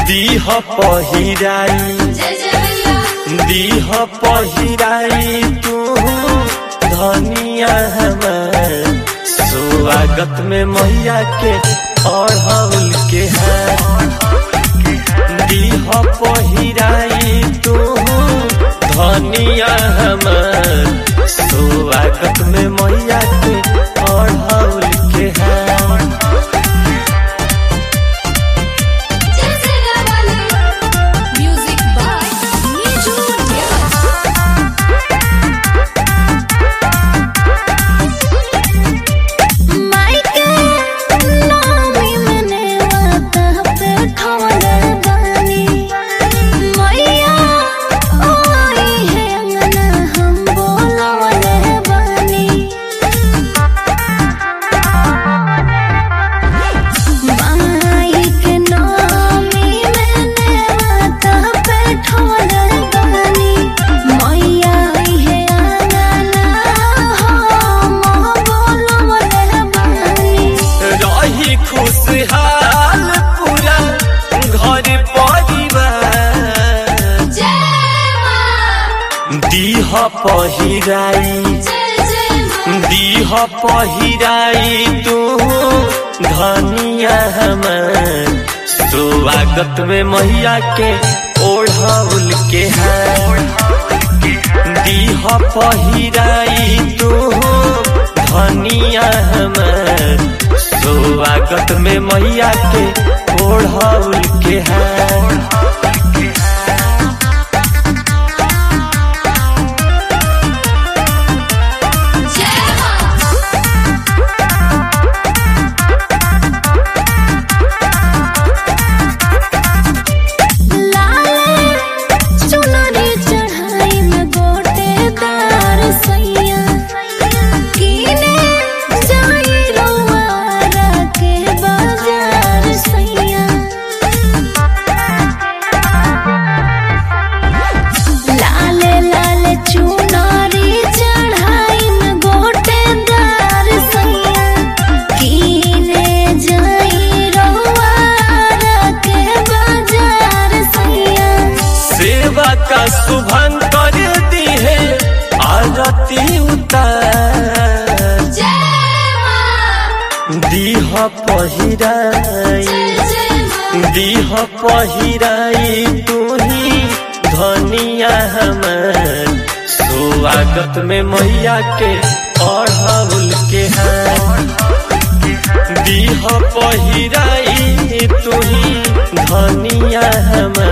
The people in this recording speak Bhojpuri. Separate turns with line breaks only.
दीह पहिराई दीह पहिराई तू धनिया हमार स्वागत में मैया के अढ़ौल के हाथ दीह पहिराई तू धनिया हमार स्वागत में मैया के अढ़ौल के हाथ। खुशहाल पूरा घर परिवार दीह पहिराई तू धनिया हमार स्वागत में मैया के ओढ़ौल के हाथ दीह पहिराई तू धनिया हमार स्वागत में मैया के ओढ़ौल के हाथ। का शुभन कर दी है आरती उतार दीह पहिराई तू ही धनिया हमार स्वागत में मैया के अढ़ौल के हाथ दीह पहिराई तू ही धनिया हमार